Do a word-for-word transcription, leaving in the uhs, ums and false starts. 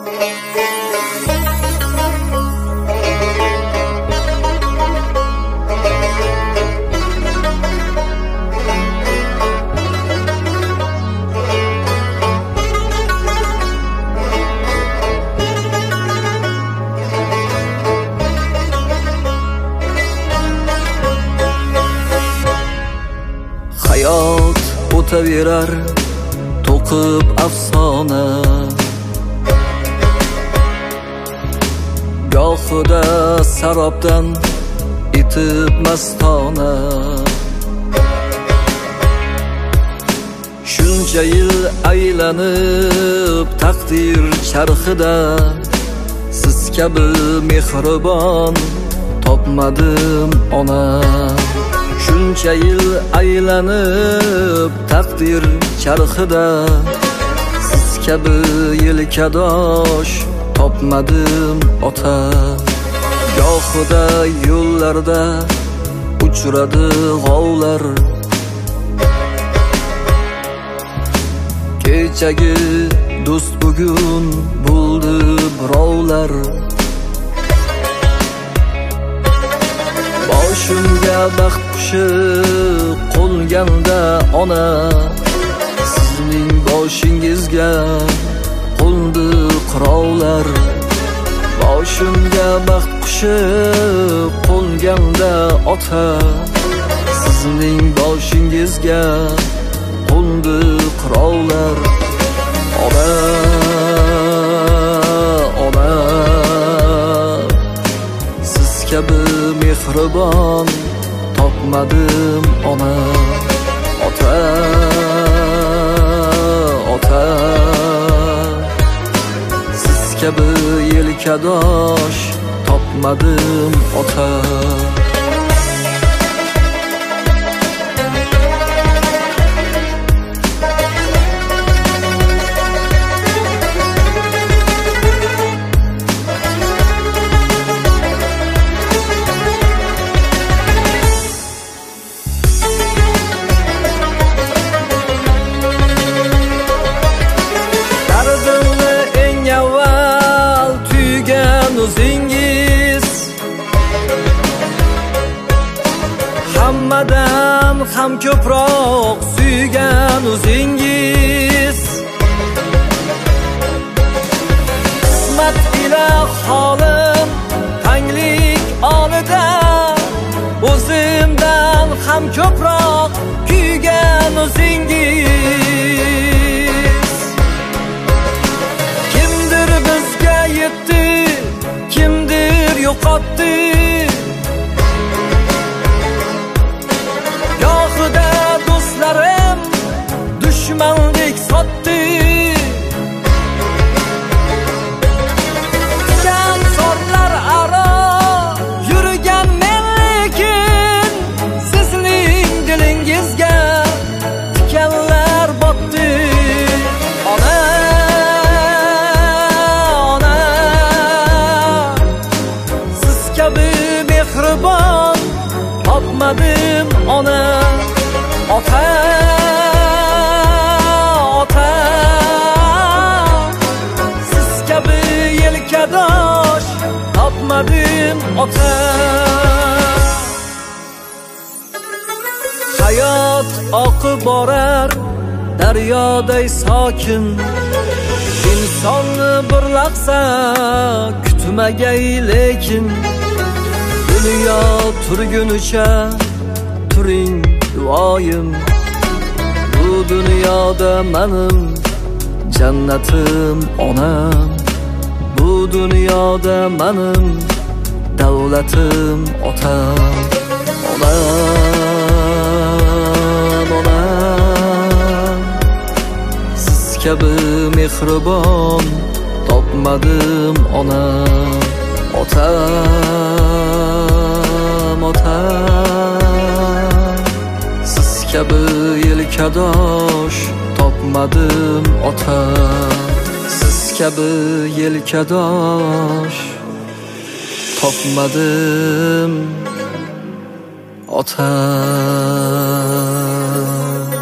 Hayot o'taverar to'qib afsona, gohida sarobdan etib mastona. Shuncha yil aylanib taqdir charxida siz kabi mehribon topmadim ona. Shuncha yil aylanib taqdir charxida siz kabi yelkadosh topmadim ota. Gohida yo'llarda uchradi g'ovlar, kechagi do'st bugun bo'ldi birovlar. Boshimga baxt qushi qo'nganda ona, sizning boshingizga qo'ndi qirovlar. Boshimga baxt qushi qo'nganda ota, sizning boshingizga qo'ndi qirovlar. Ona, ona, siz kabi mehribon topmadim ona. Ota, ota, siz kabi yelkadosh topmadim ota. O'zingiz hammadan ham ko'proq suygan o'zingiz. Qismat ila holim tanglik olida o'zimdan ham ko'proq kuygan o'zingiz. Kimdir bizga yetdi, kimdir yo'qotdi. Gohida do'stlarim dushmandek sotdi. Tikan sorlar aro yurgan men, lekin sizning dilingizga tikanlar botdi. Ona, mehribon topmadim ona. Ota, ota, siz kabi yelkadosh topmadim ota. Hayot oqib borar daryoday sokin, insonni bir lahza kutmagay lekin. Dunyo turgunicha turing duoyim, bu dunyoda menim jannatim onam. Bu dunyoda menim davlatim otam. Onam, onam, siz kabi mehribon topmadim ona. Otam, otam, siz kabi yelkadosh topmadim ota. Siz kabi yelkadosh topmadim ota.